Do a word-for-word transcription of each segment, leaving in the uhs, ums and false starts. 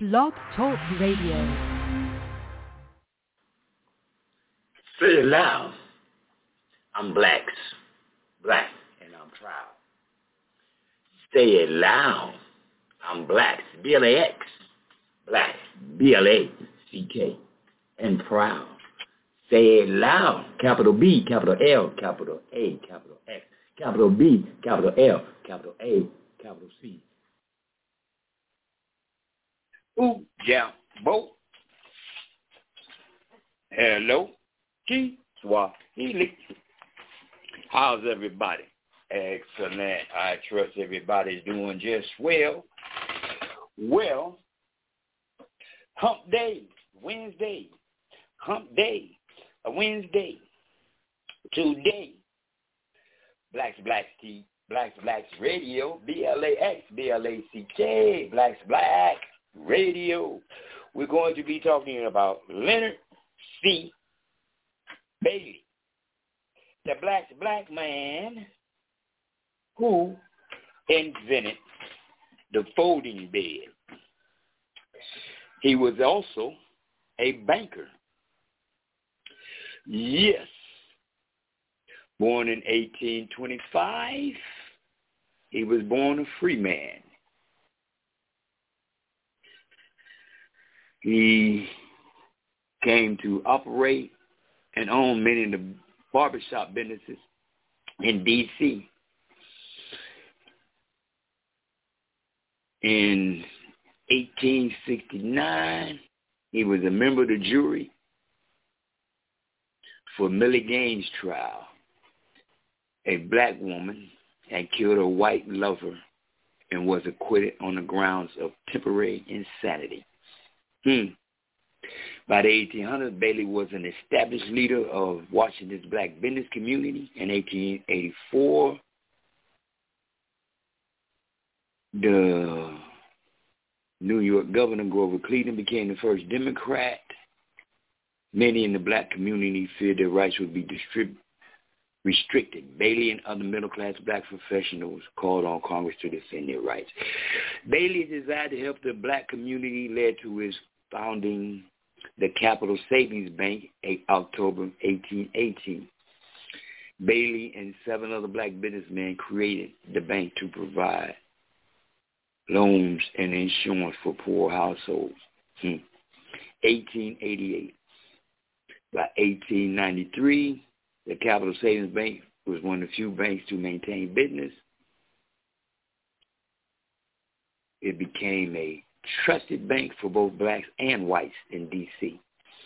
Blog Talk Radio. Say it loud. I'm blacks, black, and I'm proud. Say it loud. I'm blacks, B L A X, black, B L A C K, and proud. Say it loud. Capital B, capital L, capital A, capital X, capital B, capital L, capital A, capital C. Ooh, yeah, bo. Hello, Kiswahili. How's everybody? Excellent. I trust everybody's doing just well. Well, hump day, Wednesday, hump day, a Wednesday. Today, Blacks Blacks T, Blacks Blacks Radio, B L A X, B L A C K, Blacks Black Radio. We're going to be talking about Leonard C. Bailey, the black black man who invented the folding bed. He was also a banker. Yes. Born in eighteen twenty-five, he was born a free man. He came to operate and own many of the barbershop businesses in D C In eighteen sixty-nine, he was a member of the jury for Millie Gaines' trial. A black woman had killed a white lover and was acquitted on the grounds of temporary insanity. Hmm. By the eighteen hundreds, Bailey was an established leader of Washington's black business community. In eighteen eighty-four, the New York governor, Grover Cleveland, became the first Democrat. Many in the black community feared their rights would be distributed. Restricted. Bailey and other middle-class black professionals called on Congress to defend their rights. Bailey's desire to help the black community led to his founding the Capital Savings Bank in October eighteen eighteen. Bailey and seven other black businessmen created the bank to provide loans and insurance for poor households. Hmm. eighteen eighty-eight. By eighteen ninety-three, the Capital Savings Bank was one of the few banks to maintain business. It became a trusted bank for both blacks and whites in D C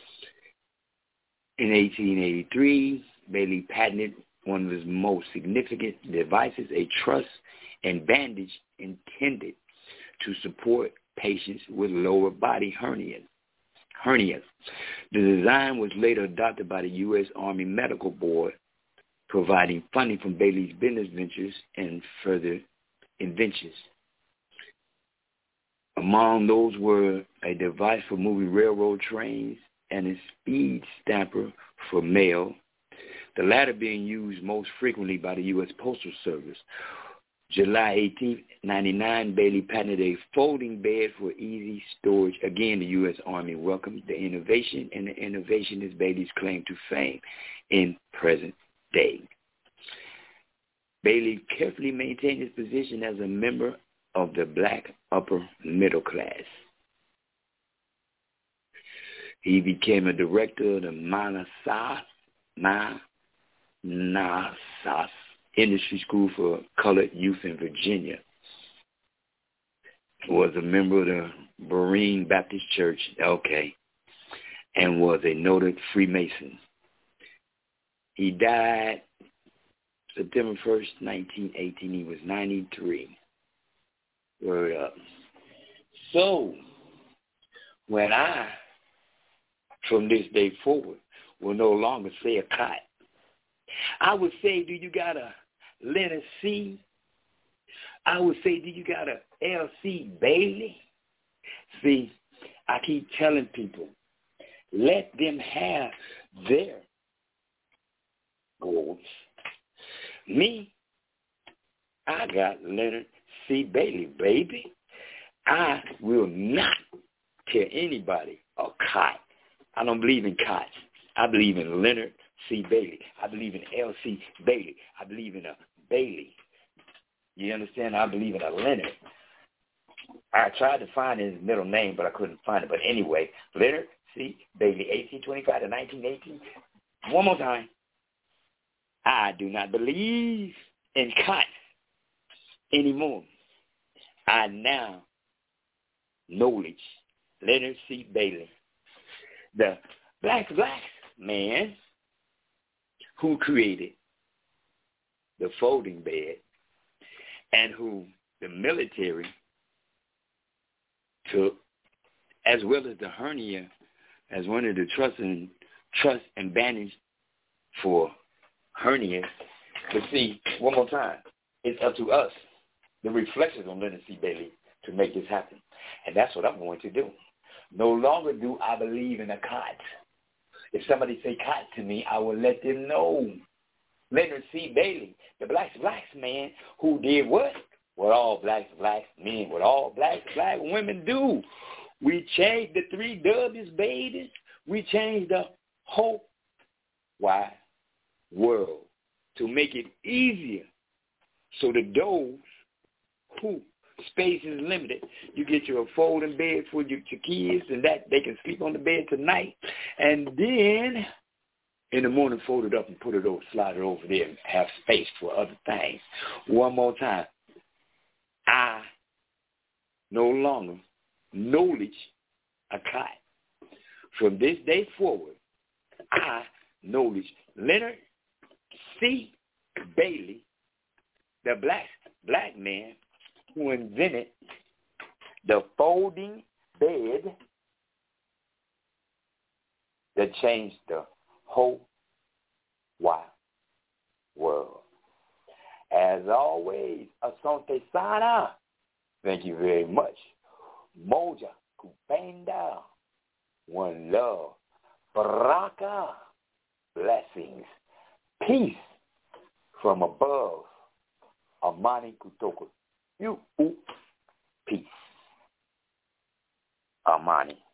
In eighteen eighty-three, Bailey patented one of his most significant devices, a truss and bandage intended to support patients with lower body hernias. hernias. The design was later adopted by the U S Army Medical Board, providing funding from Bailey's business ventures and further inventions. Among those were a device for moving railroad trains and a speed stamper for mail, the latter being used most frequently by the U S Postal Service. July eighteenth, ninety-nine, Bailey patented a folding bed for easy storage. Again, the U S Army welcomed the innovation, and the innovation is Bailey's claim to fame in present day. Bailey carefully maintained his position as a member of the black upper middle class. He became a director of the Manassas, Manassas Industry School for Colored Youth in Virginia. Was a member of the Berean Baptist Church, okay, and was a noted Freemason. He died September first, nineteen eighteen. He was ninety-three. Word up. So, when I, from this day forward, will no longer say a cot, I would say, do you got a letter C? I would say, do you got a L C Bailey? See, I keep telling people, let them have their goals. Me, I got Leonard C. Bailey, baby. I will not tell anybody a cot. I don't believe in cots. I believe in Leonard C. Bailey. I believe in L C. Bailey. I believe in a Bailey. You understand? I believe in a Leonard. I tried to find his middle name, but I couldn't find it. But anyway, Leonard C. Bailey, eighteen twenty-five to nineteen eighteen. One more time. I do not believe in cots anymore. I now knowledge Leonard C. Bailey, the black black man who created the folding bed and who the military took, as well as the hernia, as one of the trust and trust and bandage for hernias. But see, one more time, it's up to us, the reflections on Leonard C. Bailey, to make this happen. And that's what I'm going to do. No longer do I believe in a cot. If somebody say cot to me, I will let them know. Leonard C. Bailey, the blacks blacks man who did what? What all blacks blacks men, what all blacks black women do. We changed the three W's, babies. We changed the whole wide world to make it easier so that those who space is limited, you get your folding bed for your, your kids, and that they can sleep on the bed tonight, and then in the morning fold it up and put it over, slide it over there and have space for other things. One more time. I no longer knowledge a cot. From this day forward, I knowledge Leonard C. Bailey, the black black man who invented the folding bed that changed the whole wide world. As always, Asante Sana. Thank you very much. Moja Kupenda. One love. Baraka. Blessings. Peace from above. Amani Kutoku. You, peace. Amani.